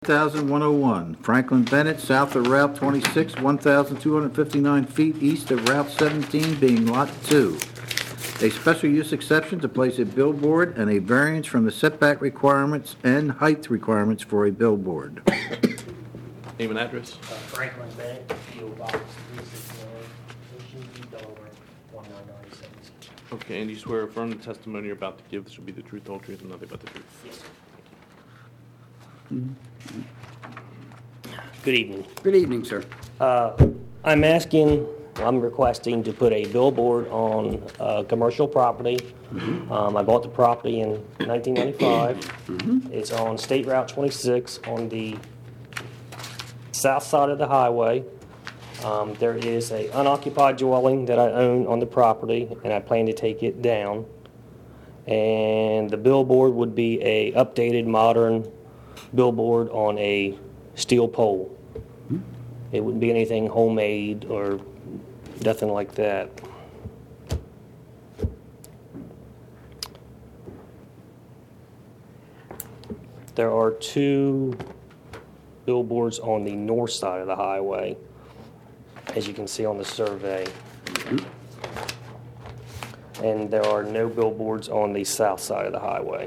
10,101, Franklin Bennett, south of Route 26, 1,259 feet east of Route 17, being Lot 2. A special use exception to place a billboard and a variance from the setback requirements and height requirements for a billboard. Name and address. Franklin Bennett, P.O. Box 369, Ocean, Delaware, 19976. Okay, and you swear or affirm the testimony you're about to give this will be the truth, the whole truth, and nothing but the truth? Yes, sir. Good evening. Good evening, sir. I'm requesting to put a billboard on commercial property. I bought the property in 1995. It's on State Route 26 on the south side of the highway. There is an unoccupied dwelling that I own on the property, and I plan to take it down. And the billboard would be a updated, modern billboard on a steel pole. It wouldn't be anything homemade or nothing like that. There are two billboards on the north side of the highway, as you can see on the survey. And there are no billboards on the south side of the highway.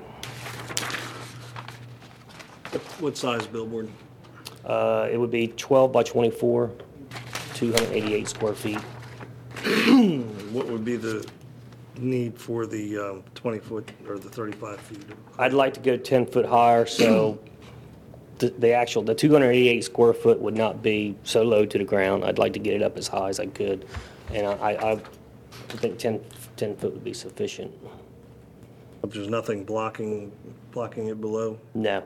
What size billboard? It would be 12 by 24, 288 square feet. What would be the need for the 20-foot or the 35 feet? I'd like to go 10 foot higher, so the 288 square foot would not be so low to the ground. I'd like to get it up as high as I could, and I think 10 foot would be sufficient. There's nothing blocking it below? No.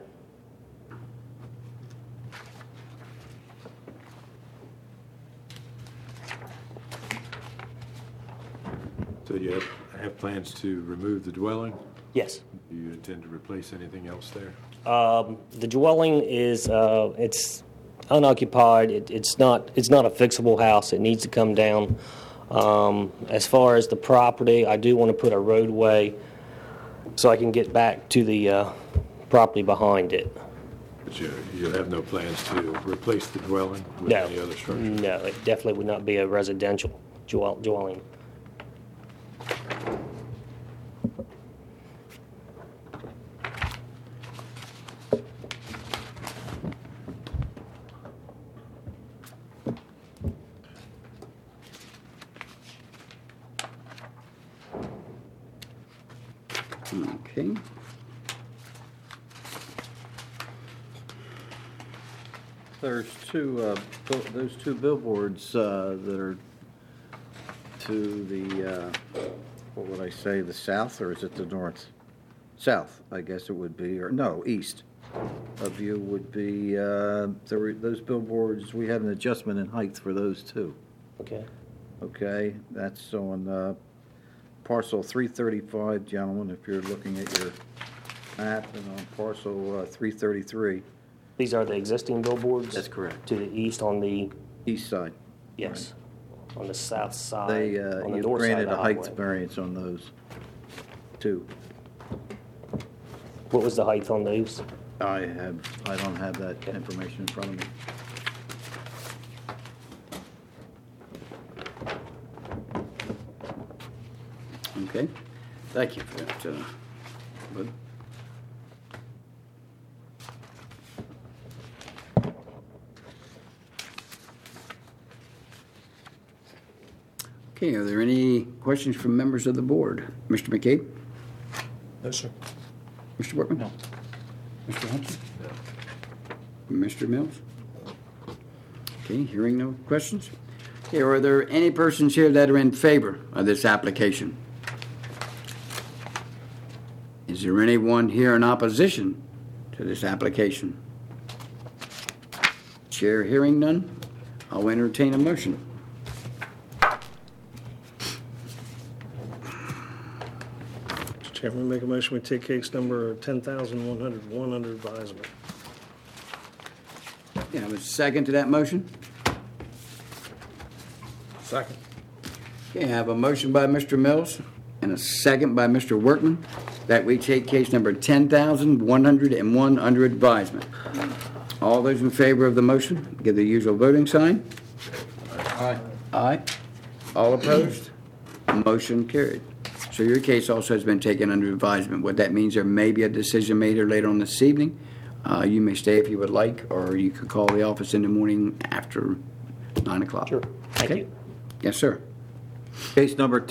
So you have plans to remove the dwelling? Yes. Do you intend to replace anything else there? The dwelling is it's unoccupied. It's not a fixable house. It needs to come down. As far as the property, I do want to put a roadway so I can get back to the property behind it. But you have no plans to replace the dwelling with No. any other structure? No, it definitely would not be a residential dwelling. Okay. There's those two billboards that are to the, what would I say, the south, or is it the north? South, I guess it would be, or no, east of you would be, those billboards, we had an adjustment in height for those too. Okay. Okay, that's on parcel 335, gentlemen, if you're looking at your map, and on parcel 333. These are the existing billboards? That's correct. To the east on the, East side. yes, on the south side, They, on the you north side of granted the a height highway. variance on those, too. What was the height on those? I don't have that information in front of me. Okay. Thank you for that, Bud. Okay, are there any questions from members of the board? Mr. McCabe? No, sir. Mr. Workman? No. Mr. Hudson? No. Mr. Mills? Okay, hearing no questions. Okay, are there any persons here that are in favor of this application? Is there anyone here in opposition to this application? Chair hearing none, I'll entertain a motion. Mr. Chairman, make a motion we take case number 10,101 under advisement. Can I have a second to that motion? Second. Okay, I have a motion by Mr. Mills and a second by Mr. Workman that we take case number 10,101 under advisement. All those in favor of the motion, give the usual voting sign. Aye. Aye. All opposed? Motion carried. So your case also has been taken under advisement. What that means, there may be a decision made here later on this evening. You may stay if you would like, or you could call the office in the morning after 9 o'clock. Sure. Thank Okay? you. Yes, sir. Case number